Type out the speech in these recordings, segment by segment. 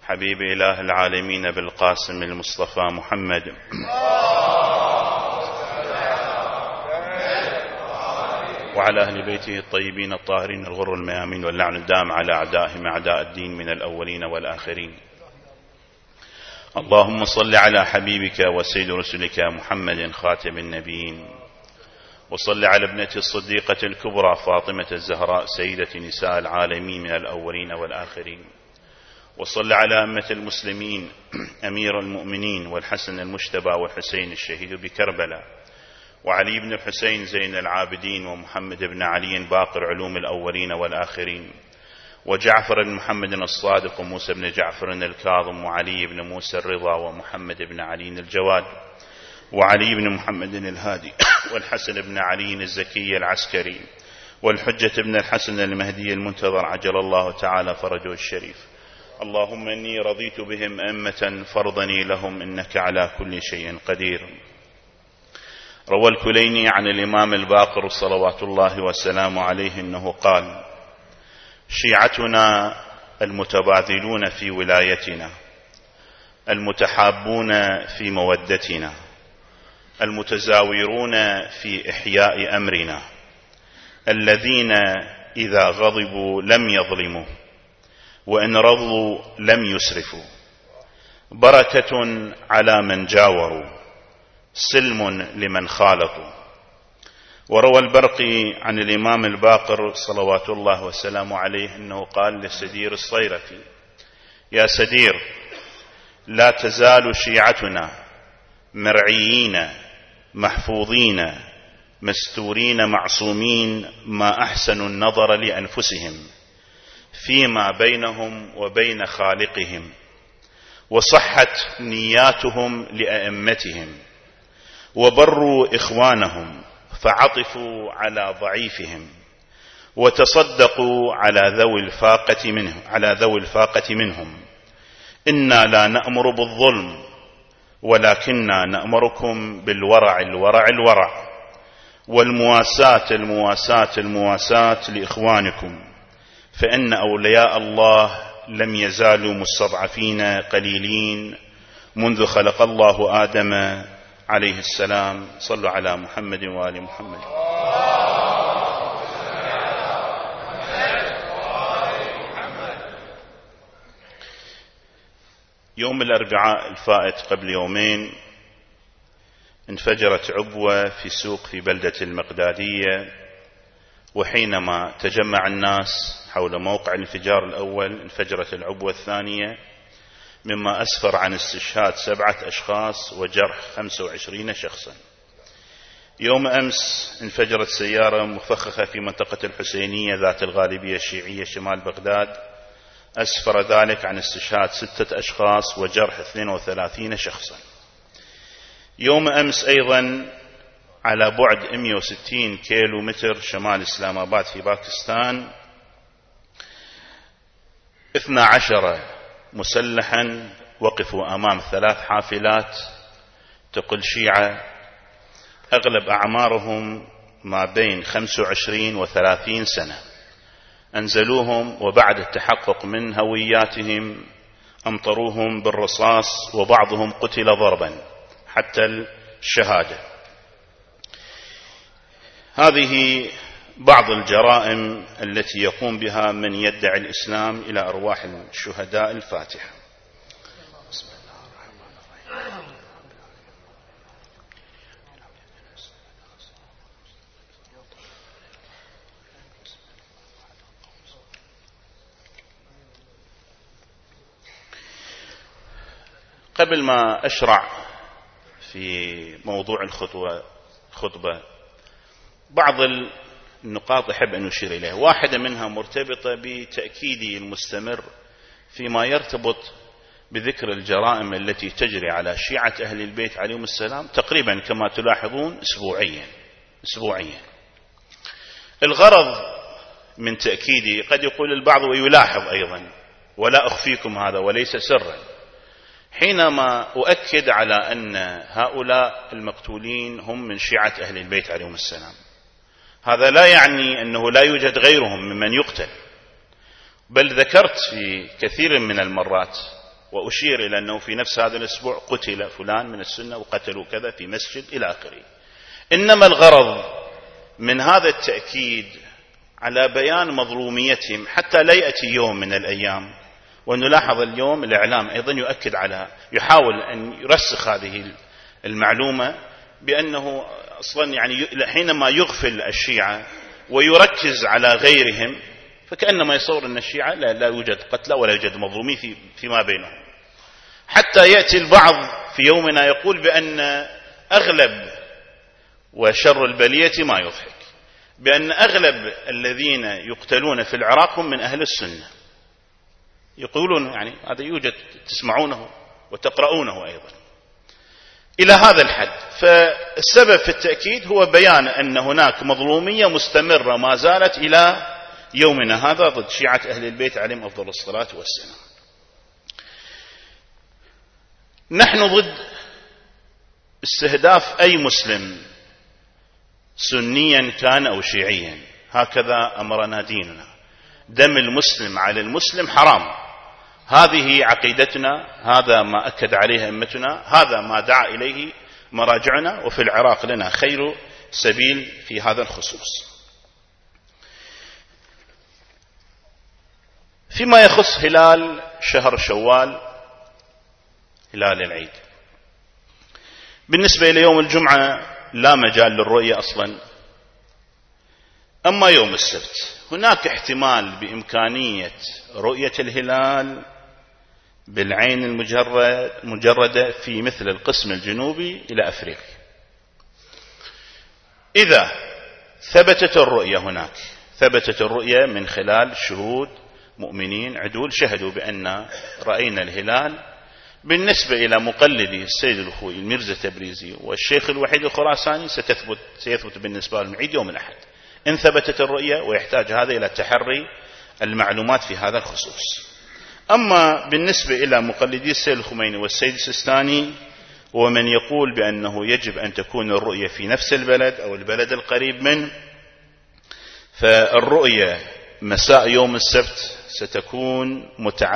حبيب إله العالمين بالقاسم المصطفى محمد وعلى أهل بيته الطيبين الطاهرين الغر الميامين، واللعن الدام على أعدائهم أعداء الدين من الأولين والآخرين. اللهم صل على حبيبك وسيد رسلك محمد خاتم النبيين، وصل على ابنة الصديقة الكبرى فاطمة الزهراء سيدة نساء العالمين من الأولين والآخرين، وصل على أمة المسلمين أمير المؤمنين والحسن المجتبى والحسين الشهيد بكربلاء، وعلي بن الحسين زين العابدين، ومحمد بن علي باقر علوم الأولين والآخرين، وجعفر بن محمد الصادق، وموسى بن جعفر الكاظم، وعلي بن موسى الرضا، ومحمد بن علي الجواد، وعلي بن محمد الهادي، والحسن بن علي الزكي العسكري، والحجة بن الحسن المهدي المنتظر عجل الله تعالى فرجه الشريف. اللهم إني رضيت بهم أئمة فرضني لهم إنك على كل شيء قدير. روى الكليني عن الإمام الباقر صلوات الله وسلامه عليه أنه قال: شيعتنا المتباذلون في ولايتنا، المتحابون في مودتنا، المتزاورون في إحياء أمرنا، الذين إذا غضبوا لم يظلموا، وإن رضوا لم يسرفوا، بركة على من جاوروا، سلم لمن خالطوا. وروى البرقي عن الإمام الباقر صلوات الله وسلامه عليه أنه قال للسدير الصيرفي: يا سدير، لا تزال شيعتنا مرعيين محفوظين مستورين معصومين، ما أحسن النظر لأنفسهم فيما بينهم وبين خالقهم، وصحت نياتهم لأئمتهم، وبروا إخوانهم فعطفوا على ضعيفهم، وتصدقوا على ذوي الفاقة منهم. إنا لا نأمر بالظلم، ولكننا نأمركم بالورع الورع، والمواساة لإخوانكم، فإن أولياء الله لم يزالوا مستضعفين قليلين منذ خلق الله آدم عليه السلام. صلوا على محمد وآل محمد. يوم الأربعاء الفائت قبل يومين انفجرت عبوة في سوق في بلدة المقدادية، وحينما تجمع الناس حول موقع الانفجار الأول انفجرت العبوة الثانية، مما أسفر عن استشهاد 7 أشخاص وجرح 25 شخصا. يوم أمس انفجرت سيارة مفخخة في منطقة الحسينية ذات الغالبية الشيعية شمال بغداد، أسفر ذلك عن استشهاد 6 أشخاص وجرح 32 شخصا. يوم أمس أيضا على بعد 160 كيلو متر شمال إسلام آباد في باكستان 12 مسلحا وقفوا أمام 3 حافلات تقل شيعة، أغلب أعمارهم ما بين 25 و30 سنة. أنزلوهم، وبعد التحقق من هوياتهم أمطروهم بالرصاص، وبعضهم قتل ضربا حتى الشهادة. هذه بعض الجرائم التي يقوم بها من يدعي الإسلام إلى أرواح الشهداء. الفاتحة. بسم الله الرحمن الرحيم. قبل ما أشرع في موضوع الخطبة بعض النقاط أحب أن أشير إليها. واحدة منها مرتبطة بتأكيدي المستمر فيما يرتبط بذكر الجرائم التي تجري على شيعة أهل البيت عليهم السلام تقريبا كما تلاحظون أسبوعيا. الغرض من تأكيدي قد يقول البعض ويلاحظ أيضا، ولا أخفيكم هذا وليس سرا، حينما أؤكد على أن هؤلاء المقتولين هم من شيعة أهل البيت عليهم السلام، هذا لا يعني أنه لا يوجد غيرهم ممن يقتل، بل ذكرت في كثير من المرات وأشير إلى أنه في نفس هذا الأسبوع قتل فلان من السنة وقتلوا كذا في مسجد إلى آخره. إنما الغرض من هذا التأكيد على بيان مظلوميتهم حتى لا يأتي يوم من الأيام، ونلاحظ اليوم الإعلام أيضا يؤكد على، يحاول أن يرسخ هذه المعلومة بأنه أصلا يعني حينما يغفل الشيعة ويركز على غيرهم فكأنما يصور أن الشيعة لا يوجد قتلى ولا يوجد مظلومين فيما بينهم، حتى يأتي البعض في يومنا يقول بأن أغلب وشر البلية ما يضحك، بأن أغلب الذين يقتلون في العراق هم من أهل السنة، يقولون يعني هذا يوجد، تسمعونه وتقرؤونه أيضا إلى هذا الحد. فالسبب في التأكيد هو بيان أن هناك مظلومية مستمرة ما زالت إلى يومنا هذا ضد شيعة أهل البيت عليهم أفضل الصلاة والسلام. نحن ضد استهداف أي مسلم سنيا كان أو شيعيا، هكذا أمرنا ديننا. دم المسلم على المسلم حرام، هذه عقيدتنا، هذا ما أكد عليه أئمتنا، هذا ما دعا إليه مراجعنا، وفي العراق لنا خير سبيل في هذا الخصوص. فيما يخص هلال شهر شوال، هلال العيد، بالنسبة إلى يوم الجمعة لا مجال للرؤية أصلا. أما يوم السبت هناك احتمال بإمكانية رؤية الهلال بالعين المجردة في مثل القسم الجنوبي إلى أفريقيا. إذا ثبتت الرؤية هناك، ثبتت الرؤية من خلال شهود مؤمنين عدول شهدوا بأن رأينا الهلال، بالنسبة إلى مقلدي السيد الخوي الميرزا تبريزي والشيخ الوحيد الخراساني سيثبت بالنسبة لهم عيد يوم الأحد إن ثبتت الرؤية، ويحتاج هذا إلى تحري المعلومات في هذا الخصوص. أما بالنسبة إلى مقلدي السيد الخميني والسيد السيستاني ومن يقول بأنه يجب أن تكون الرؤية في نفس البلد أو البلد القريب منه، فالرؤية مساء يوم السبت ستكون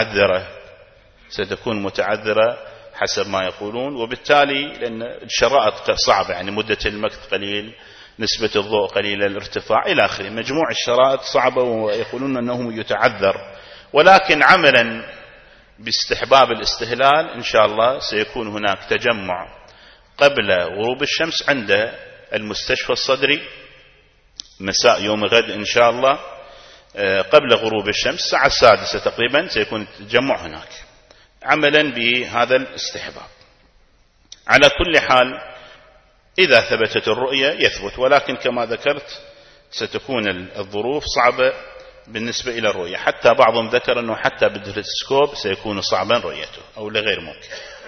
متعذرة حسب ما يقولون، وبالتالي لأن الشرائط صعبة، يعني مدة المكث قليل، نسبة الضوء قليلة، الارتفاع إلى آخره، مجموع الشرائط صعبة، ويقولون أنه يتعذر. ولكن عملا باستحباب الاستهلال إن شاء الله سيكون هناك تجمع قبل غروب الشمس عند المستشفى الصدري مساء يوم غد إن شاء الله، قبل غروب الشمس الساعة 6 تقريبا سيكون التجمع هناك عملا بهذا الاستحباب. على كل حال إذا ثبتت الرؤية يثبت، ولكن كما ذكرت ستكون الظروف صعبة بالنسبة إلى الرؤية، حتى بعضهم ذكر أنه حتى بالتلسكوب سيكون صعبا رؤيته أو لغير ممكن.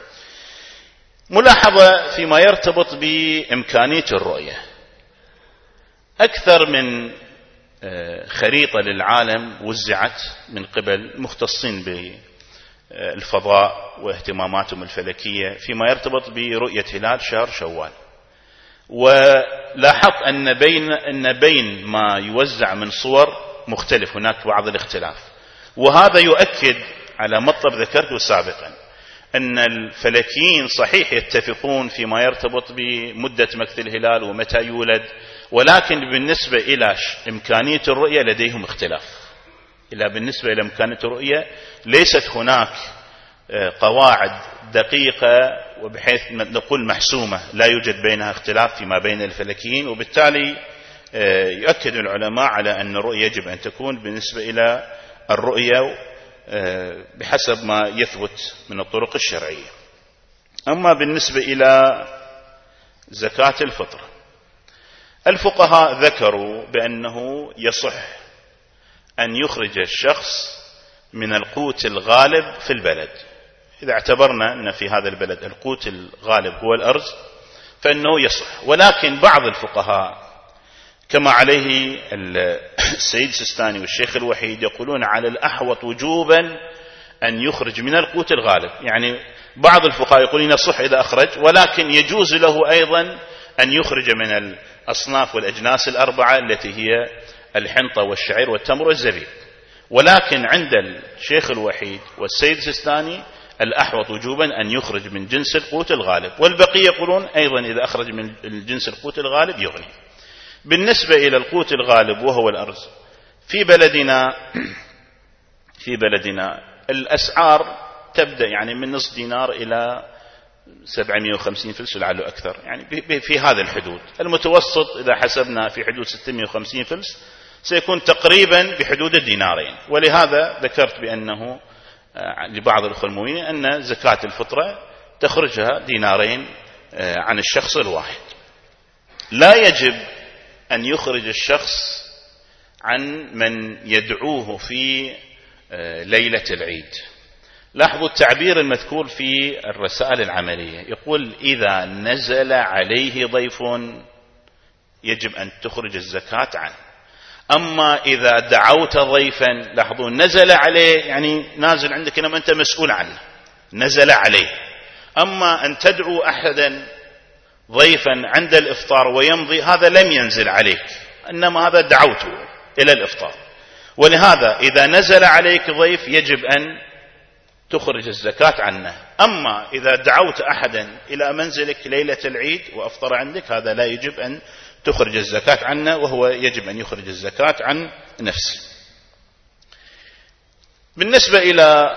ملاحظة فيما يرتبط بإمكانية الرؤية، أكثر من خريطة للعالم وزعت من قبل مختصين بالفضاء واهتماماتهم الفلكية فيما يرتبط برؤية هلال شهر شوال، ولاحظت أن بين ما يوزع من صور مختلف هناك بعض الاختلاف، وهذا يؤكد على مطلب ذكرته سابقا أن الفلكيين صحيح يتفقون فيما يرتبط بمدة مكث الهلال ومتى يولد، ولكن بالنسبة إلى إمكانية الرؤية لديهم اختلاف. بالنسبة إلى إمكانية الرؤية ليست هناك قواعد دقيقة وبحيث نقول محسومة، لا يوجد بينها اختلاف فيما بين الفلكيين، وبالتالي يؤكد العلماء على أن الرؤية يجب أن تكون بالنسبة إلى الرؤية بحسب ما يثبت من الطرق الشرعية. أما بالنسبة إلى زكاة الفطر، الفقهاء ذكروا بأنه يصح أن يخرج الشخص من القوت الغالب في البلد. إذا اعتبرنا أن في هذا البلد القوت الغالب هو الأرز فإنه يصح، ولكن بعض الفقهاء كما عليه السيد السيستاني والشيخ الوحيد يقولون على الأحوط وجوبا أن يخرج من القوت الغالب. يعني بعض الفقهاء يقولون يصح إذا أخرج، ولكن يجوز له أيضا أن يخرج من الأصناف والأجناس الأربعة التي هي الحنطة والشعير والتمر والزبيب. ولكن عند الشيخ الوحيد والسيد السيستاني الأحوط وجوبا أن يخرج من جنس القوت الغالب، والبقية يقولون أيضا إذا أخرج من الجنس القوت الغالب يغني. بالنسبة إلى القوت الغالب وهو الأرز، في بلدنا الأسعار تبدأ يعني من نصف دينار إلى 750 فلس لعله أكثر، يعني في هذا الحدود. المتوسط إذا حسبنا في حدود 650 فلس سيكون تقريبا بحدود الدينارين. ولهذا ذكرت بأنه لبعض الأخوة المؤمنين أن زكاة الفطرة تخرجها دينارين عن الشخص الواحد. لا يجب أن يخرج الشخص عن من يدعوه في ليلة العيد. لاحظوا التعبير المذكور في الرسائل العملية، يقول إذا نزل عليه ضيف يجب أن تخرج الزكاة عنه. أما إذا دعوت ضيفا، لاحظوا نزل عليه يعني نازل عندك إنما أنت مسؤول عنه، نزل عليه. أما أن تدعو أحدا ضيفا عند الإفطار ويمضي، هذا لم ينزل عليك، إنما هذا دعوته إلى الإفطار. ولهذا إذا نزل عليك ضيف يجب أن تخرج الزكاة عنه. أما إذا دعوت أحدا إلى منزلك ليلة العيد وأفطر عندك، هذا لا يجب أن تخرج الزكاة عنه، وهو يجب أن يخرج الزكاة عن نفسه. بالنسبة إلى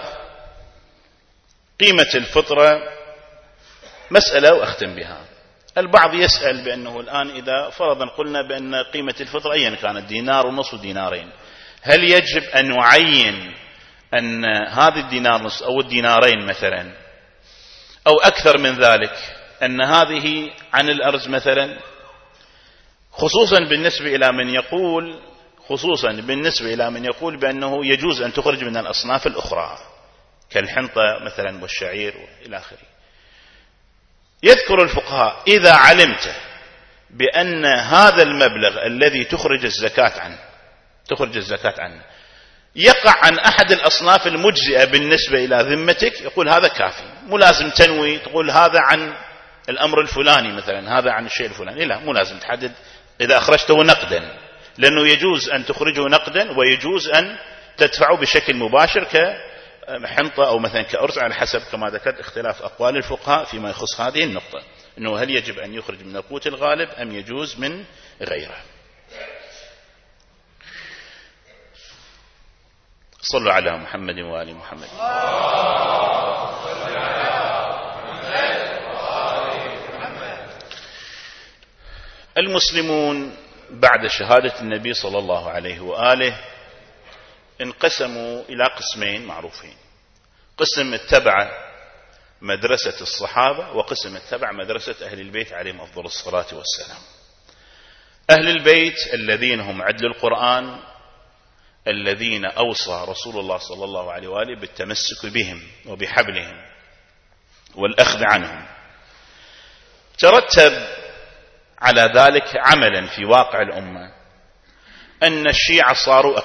قيمة الفطرة مسألة وأختم بها. البعض يسأل بأنه الآن إذا فرضا قلنا بأن قيمة الفطرة أيا كانت دينار ونصف دينارين، هل يجب أن نعين أن هذا الدينار نصف أو الدينارين مثلا أو أكثر من ذلك أن هذه عن الأرز مثلا، خصوصا بالنسبة إلى من يقول بأنه يجوز أن تخرج من الأصناف الأخرى كالحنطة مثلا والشعير إلى آخره. يذكر الفقهاء إذا علمت بأن هذا المبلغ الذي تخرج الزكاة عنه يقع عن أحد الأصناف المجزئة بالنسبة إلى ذمتك، يقول هذا كافي، مو لازم تنوي تقول هذا عن الأمر الفلاني مثلا، هذا عن الشيء الفلاني، لا، مو لازم تحدد. إذا أخرجته نقدا، لأنه يجوز أن تخرجه نقدا ويجوز أن تدفعه بشكل مباشر كحنطة أو مثلا كأرز، على حسب كما ذكرت اختلاف أقوال الفقهاء فيما يخص هذه النقطة، أنه هل يجب أن يخرج من القوت الغالب أم يجوز من غيره. صلوا على محمد وآل محمد. المسلمون بعد شهادة النبي صلى الله عليه وآله انقسموا إلى قسمين معروفين: قسم اتبع مدرسة الصحابة، وقسم اتبع مدرسة أهل البيت عليهم أفضل الصلاة والسلام. أهل البيت الذين هم عدل القرآن، الذين أوصى رسول الله صلى الله عليه وآله بالتمسك بهم وبحبلهم والأخذ عنهم. ترتب على ذلك عملا في واقع الأمة أن الشيعة صاروا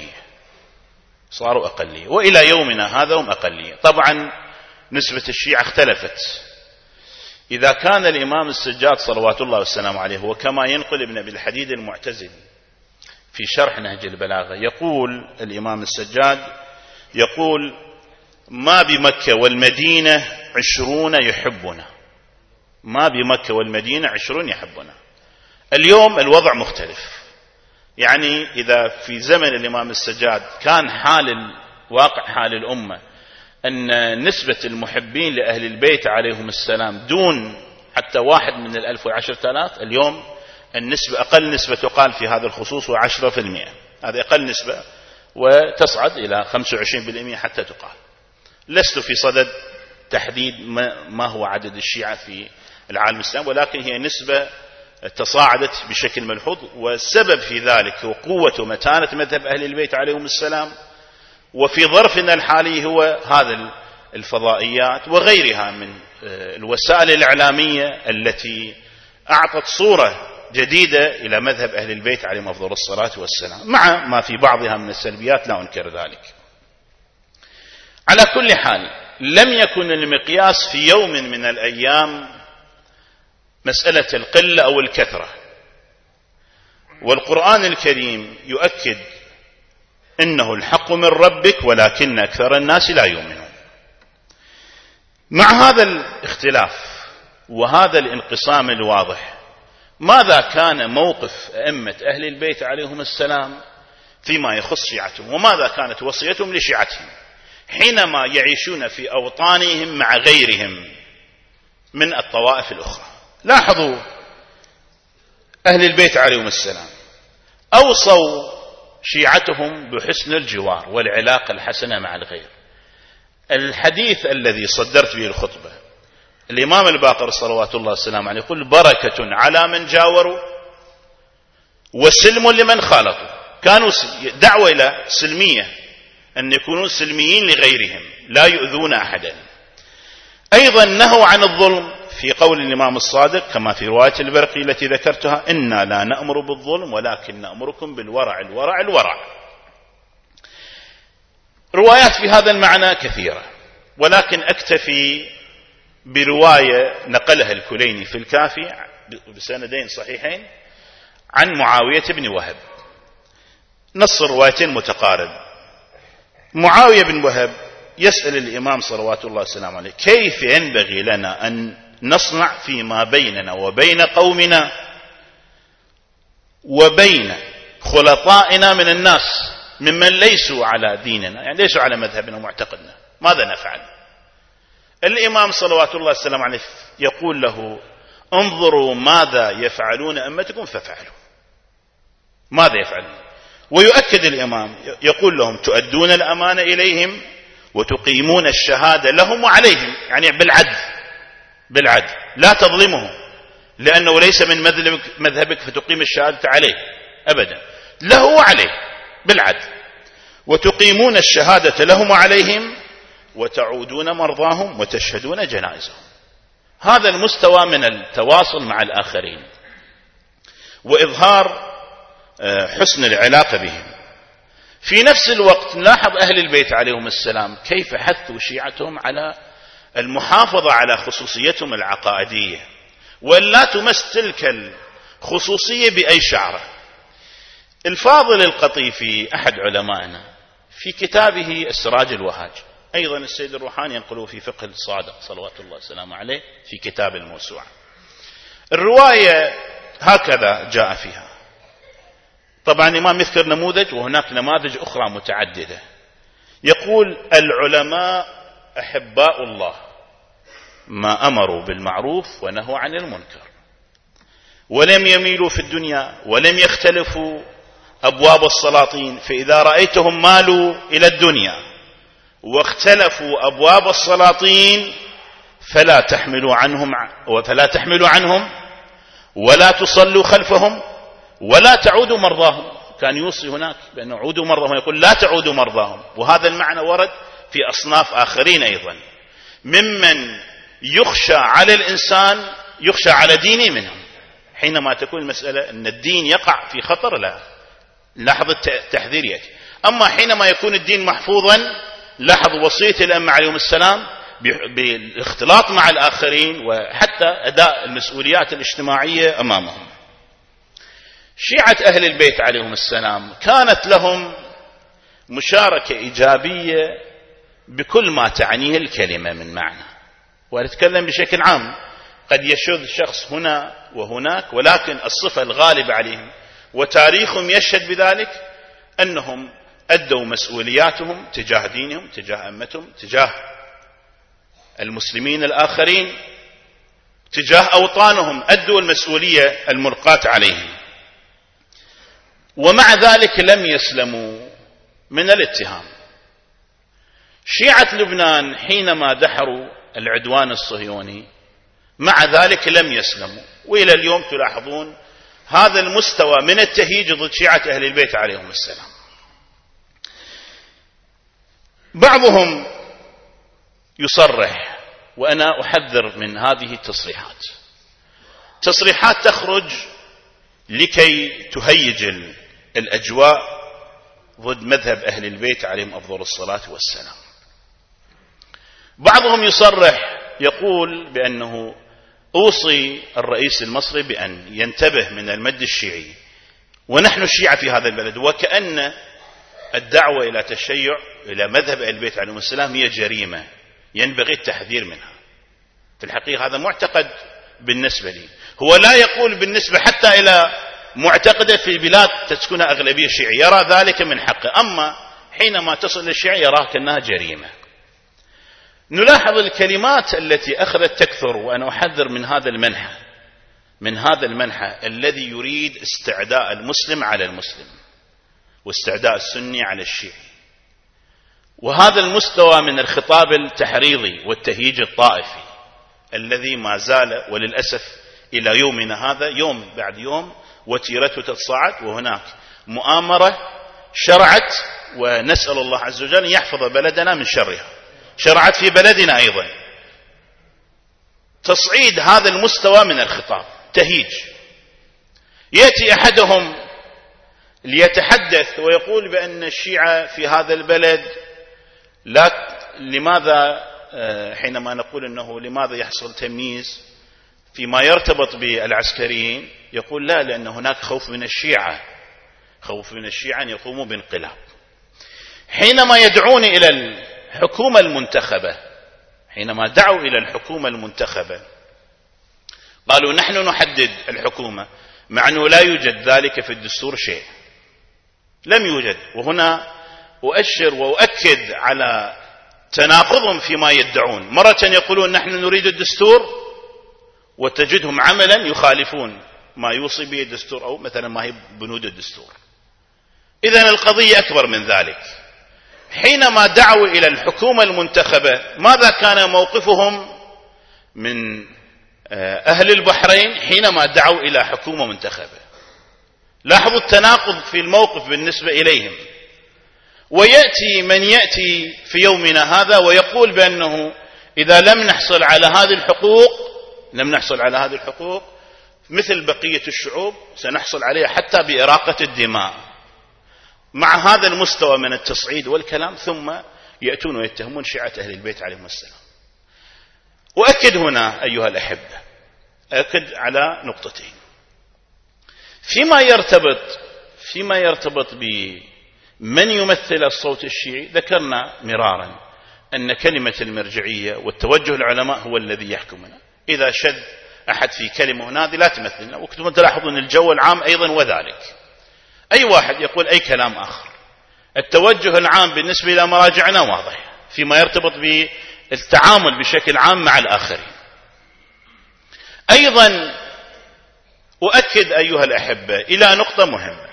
أقلية، وإلى يومنا هذا هم أقلية. طبعا نسبة الشيعة اختلفت. إذا كان الإمام السجاد صلوات الله والسلام عليه، وكما ينقل ابن أبي الحديد المعتزلي في شرح نهج البلاغة، يقول الإمام السجاد يقول: ما بمكة والمدينة 20 يحبنا، ما بمكة والمدينة 20 يحبنا. اليوم الوضع مختلف، يعني إذا في زمن الإمام السجاد كان واقع حال الأمة أن نسبة المحبين لأهل البيت عليهم السلام دون حتى 1 من 1000 و10,000، اليوم النسبة أقل نسبة تقال في هذا الخصوص 10%، هذه أقل نسبة، وتصعد إلى 25% حتى تقال. لست في صدد تحديد ما هو عدد الشيعة في العالم الإسلامي، ولكن هي نسبة تصاعدت بشكل ملحوظ، والسبب في ذلك هو قوة ومتانة مذهب أهل البيت عليهم السلام. وفي ظرفنا الحالي هو هذا الفضائيات وغيرها من الوسائل الإعلامية التي أعطت صورة جديدة إلى مذهب أهل البيت عليهم أفضل الصلاة والسلام، مع ما في بعضها من السلبيات لا أنكر ذلك. على كل حال، لم يكن المقياس في يوم من الأيام مسألة القلة أو الكثرة، والقرآن الكريم يؤكد إنه الحق من ربك ولكن أكثر الناس لا يؤمنون. مع هذا الاختلاف وهذا الانقسام الواضح، ماذا كان موقف أئمة أهل البيت عليهم السلام فيما يخص شيعتهم، وماذا كانت وصيتهم لشيعتهم حينما يعيشون في أوطانهم مع غيرهم من الطوائف الأخرى؟ لاحظوا أهل البيت عليهم السلام أوصوا شيعتهم بحسن الجوار والعلاقة الحسنة مع الغير. الحديث الذي صدرت به الخطبة، الإمام الباقر صلوات الله والسلام عليه يقول: بركة على من جاوروا وسلم لمن خالطوا. كانوا دعوة إلى سلمية، أن يكونوا سلميين لغيرهم لا يؤذون أحدا. أيضا نهوا عن الظلم في قول الإمام الصادق كما في رواية البرقي التي ذكرتها: إنا لا نأمر بالظلم ولكن نأمركم بالورع الورع الورع. روايات في هذا المعنى كثيرة، ولكن أكتفي برواية نقلها الكليني في الكافي بسندين صحيحين عن معاوية بن وهب. نص الروايتين متقارب. معاوية بن وهب يسأل الإمام صلوات الله والسلام عليه: كيف ينبغي لنا أن نصنع فيما بيننا وبين قومنا وبين خلطائنا من الناس ممن ليسوا على ديننا، يعني ليسوا على مذهبنا ومعتقدنا، ماذا نفعل؟ الإمام صلوات الله والسلام عليه يقول له: انظروا ماذا يفعلون أمتكم فافعلوا. ماذا يفعلون؟ ويؤكد الإمام يقول لهم: تؤدون الأمانة إليهم وتقيمون الشهادة لهم وعليهم، يعني بالعدل لا تظلمهم، لأنه ليس من مذهبك فتقيم الشهادة عليه أبدا، له وعليه بالعدل. وتقيمون الشهادة لهم وعليهم وتعودون مرضاهم وتشهدون جنائزهم. هذا المستوى من التواصل مع الآخرين وإظهار حسن العلاقة بهم. في نفس الوقت نلاحظ أهل البيت عليهم السلام كيف حثوا شيعتهم على المحافظة على خصوصيتهم العقائدية، ولا تمس تلك الخصوصية بأي شعرة. الفاضل القطيفي أحد علمائنا في كتابه السراج الوهاج، أيضا السيد الروحاني ينقله في فقه الصادق صلوات الله والسلام عليه في كتاب الموسوعة. الرواية هكذا جاء فيها. طبعا الإمام يذكر نموذج وهناك نماذج أخرى متعددة. يقول: العلماء أحباء الله ما أمروا بالمعروف ونهوا عن المنكر، ولم يميلوا في الدنيا ولم يختلفوا أبواب السلاطين، فإذا رأيتهم مالوا إلى الدنيا واختلفوا أبواب السلاطين فلا تحملوا عنهم ولا تصلوا خلفهم ولا تعودوا مرضاهم. كان يوصي هناك بأنه عودوا مرضاهم، يقول لا تعودوا مرضاهم. وهذا المعنى ورد في أصناف آخرين أيضا ممن يخشى على الإنسان، يخشى على دينه منهم. حينما تكون المسألة أن الدين يقع في خطر، لا لاحظ التحذير يأتي. أما حينما يكون الدين محفوظا، لاحظ وصية الأئمة عليهم السلام بالاختلاط مع الآخرين وحتى أداء المسؤوليات الاجتماعية أمامهم. شيعة أهل البيت عليهم السلام كانت لهم مشاركة إيجابية بكل ما تعنيه الكلمة من معنى، ونتكلم بشكل عام. قد يشذ شخص هنا وهناك، ولكن الصفة الغالبة عليهم وتاريخهم يشهد بذلك أنهم أدوا مسؤولياتهم تجاه دينهم، تجاه أمتهم، تجاه المسلمين الآخرين، تجاه أوطانهم، أدوا المسؤولية الملقاة عليهم. ومع ذلك لم يسلموا من الاتهام. شيعة لبنان حينما دحروا العدوان الصهيوني مع ذلك لم يسلموا، وإلى اليوم تلاحظون هذا المستوى من التهيج ضد شيعة أهل البيت عليهم السلام. بعضهم يصرح، وأنا أحذر من هذه التصريحات، تصريحات تخرج لكي تهيج الأجواء ضد مذهب أهل البيت عليهم أفضل الصلاة والسلام. بعضهم يصرح يقول بأنه أوصي الرئيس المصري بأن ينتبه من المد الشيعي، ونحن الشيعة في هذا البلد، وكأن الدعوة إلى تشيع إلى مذهب أهل البيت عليهم السلام هي جريمة ينبغي التحذير منها. في الحقيقة هذا معتقد بالنسبة لي، هو لا يقول بالنسبة حتى إلى معتقده في بلاد تسكنها أغلبية شيعية، يرى ذلك من حقه، أما حينما تصل للشيعة يراه كأنها جريمة. نلاحظ الكلمات التي أخذت تكثر، وأنا أحذر من هذا المنحى الذي يريد استعداء المسلم على المسلم واستعداء السني على الشيعي، وهذا المستوى من الخطاب التحريضي والتهييج الطائفي الذي ما زال وللأسف إلى يومنا هذا يوم بعد يوم وتيرته تتصاعد، وهناك مؤامرة شرعت، ونسأل الله عز وجل أن يحفظ بلدنا من شرها، شرعت في بلدنا أيضا تصعيد هذا المستوى من الخطاب، تهيج. يأتي أحدهم ليتحدث ويقول بأن الشيعة في هذا البلد لماذا حينما نقول أنه لماذا يحصل تمييز فيما يرتبط بالعسكريين، يقول لا، لأن هناك خوف من الشيعة أن يقوموا بانقلاب. حينما يدعون إلى الحكومة المنتخبة، حينما دعوا إلى الحكومة المنتخبة قالوا نحن نحدد الحكومة، مع أنه لا يوجد ذلك في الدستور شيء، لم يوجد. وهنا أؤشر وأؤكد على تناقضهم فيما يدعون، مرة يقولون نحن نريد الدستور وتجدهم عملا يخالفون ما يوصي به الدستور، أو مثلا ما هي بنود الدستور. إذن القضية أكبر من ذلك. حينما دعوا إلى الحكومة المنتخبة ماذا كان موقفهم من أهل البحرين حينما دعوا إلى حكومة منتخبة؟ لاحظوا التناقض في الموقف بالنسبة إليهم. ويأتي من يأتي في يومنا هذا ويقول بأنه إذا لم نحصل على هذه الحقوق مثل بقية الشعوب سنحصل عليها حتى بإراقة الدماء، مع هذا المستوى من التصعيد والكلام، ثم يأتون ويتهمون شيعة أهل البيت عليهم السلام. وأكد هنا أيها الأحبة، أكد على نقطتين فيما يرتبط بمن يمثل الصوت الشيعي. ذكرنا مرارا أن كلمة المرجعية والتوجه العلماء هو الذي يحكمنا، إذا شذ أحد في كلمة هنا هذه لا تمثلنا. وكنتم تلاحظون الجو العام أيضا وذلك، أي واحد يقول أي كلام آخر. التوجه العام بالنسبة إلى مراجعنا واضح فيما يرتبط بالتعامل بشكل عام مع الآخرين. أيضا أؤكد أيها الأحبة إلى نقطة مهمة،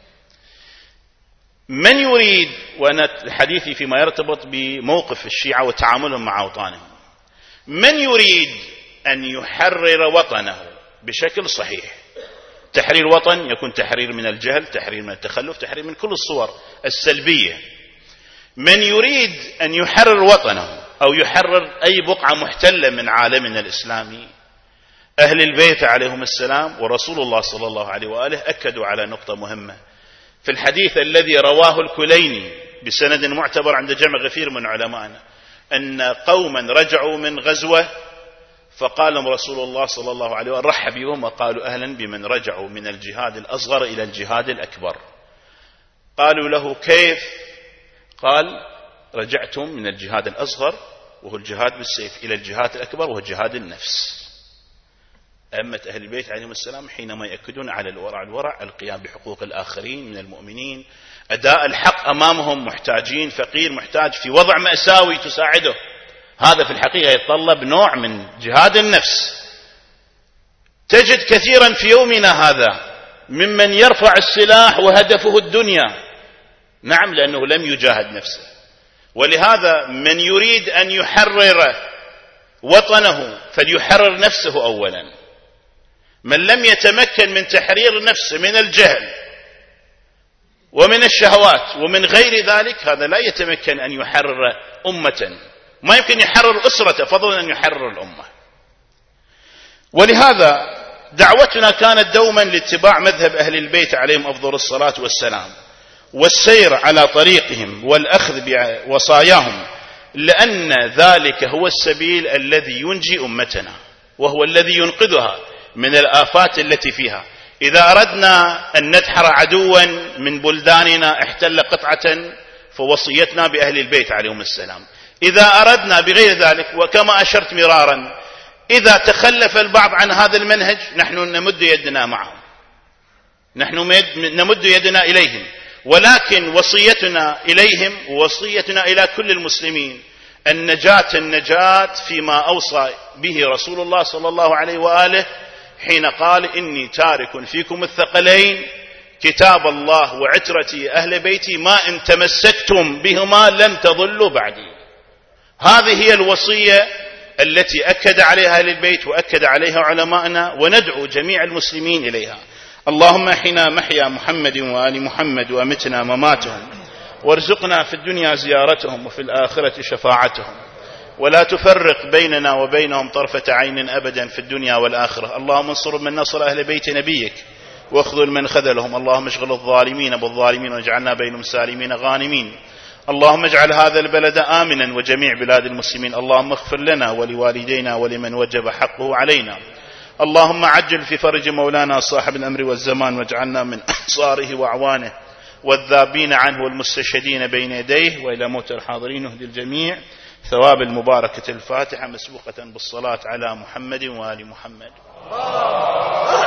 من يريد، وأنا حديثي فيما يرتبط بموقف الشيعة وتعاملهم مع أوطانهم، من يريد أن يحرر وطنه بشكل صحيح، تحرير وطن يكون تحرير من الجهل، تحرير من التخلف، تحرير من كل الصور السلبية. من يريد أن يحرر وطنه أو يحرر أي بقعة محتلة من عالمنا الإسلامي، أهل البيت عليهم السلام ورسول الله صلى الله عليه وآله أكدوا على نقطة مهمة في الحديث الذي رواه الكليني بسند معتبر عند جمع غفير من علمائنا، أن قوما رجعوا من غزوة فقال رسول الله صلى الله عليه وآله رحب بهم وقالوا أهلا بمن رجعوا من الجهاد الأصغر إلى الجهاد الأكبر. قالوا له كيف؟ قال رجعتم من الجهاد الأصغر وهو الجهاد بالسيف إلى الجهاد الأكبر وهو جهاد النفس. أئمة أهل البيت عليهم السلام حينما يأكدون على الورع القيام بحقوق الآخرين من المؤمنين، أداء الحق أمامهم، محتاجين، فقير محتاج في وضع مأساوي تساعده، هذا في الحقيقة يتطلب نوع من جهاد النفس. تجد كثيرا في يومنا هذا ممن يرفع السلاح وهدفه الدنيا، نعم، لأنه لم يجاهد نفسه. ولهذا من يريد أن يحرر وطنه فليحرر نفسه أولا. من لم يتمكن من تحرير نفسه من الجهل ومن الشهوات ومن غير ذلك، هذا لا يتمكن أن يحرر أمة، ما يمكن يحرر أسرته فضلا أن يحرر الأمة. ولهذا دعوتنا كانت دوما لاتباع مذهب أهل البيت عليهم أفضل الصلاة والسلام والسير على طريقهم والأخذ بوصاياهم، لأن ذلك هو السبيل الذي ينجي أمتنا وهو الذي ينقذها من الآفات التي فيها. إذا أردنا أن ندحر عدوا من بلداننا احتل قطعة فوصيتنا بأهل البيت عليهم السلام. إذا أردنا بغير ذلك، وكما أشرت مرارا إذا تخلف البعض عن هذا المنهج نحن نمد يدنا معهم، نحن نمد يدنا إليهم، ولكن وصيتنا إليهم ووصيتنا إلى كل المسلمين النجاة فيما أوصى به رسول الله صلى الله عليه وآله حين قال: إني تارك فيكم الثقلين كتاب الله وعترتي أهل بيتي ما إن تمسكتم بهما لن تضلوا بعدي. هذه هي الوصية التي أكد عليها أهل البيت وأكد عليها علماءنا، وندعو جميع المسلمين إليها. اللهم احنا محيا محمد وآل محمد وأمتنا مماتهم، وارزقنا في الدنيا زيارتهم وفي الآخرة شفاعتهم، ولا تفرق بيننا وبينهم طرفة عين أبدا في الدنيا والآخرة. اللهم انصر من نصر أهل بيت نبيك واخذل من خذلهم. اللهم اشغل الظالمين بالظالمين واجعلنا بينهم سالمين غانمين. اللهم اجعل هذا البلد آمنا وجميع بلاد المسلمين. اللهم اغفر لنا ولوالدينا ولمن وجب حقه علينا. اللهم عجل في فرج مولانا صاحب الأمر والزمان، واجعلنا من أنصاره وأعوانه والذابين عنه والمستشهدين بين يديه. وإلى موت الحاضرين اهدي الجميع ثواب المباركة الفاتحة مسبوقة بالصلاة على محمد وآل محمد.